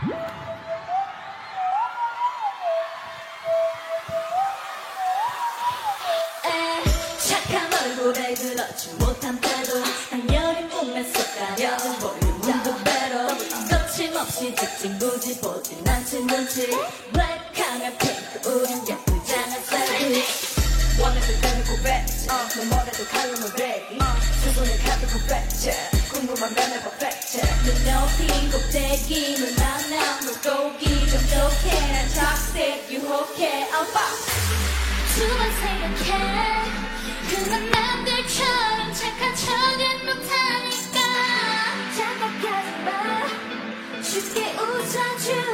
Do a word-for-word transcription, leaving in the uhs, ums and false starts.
착한 얼굴에 그렇지 못한 태도 당연히 몸에 쏙가려 볼륨은 더 배로 거침없이 직진구지 보진 않지 눈치 블랙하면 핑크 우린 예쁘장한 셀피 원해도 되는 고백지 너 뭐래도 칼로는 베이비 수분을 가득 고백지 궁금한 맘의 퍼펙트 눈높이 꼭대기 눈 하나 물고기 좀 좋게 난 toxic 유혹해 두 번 생각해 그만 남들처럼 착한 척은 못하니까 착각하지 마 쉽게 웃어줘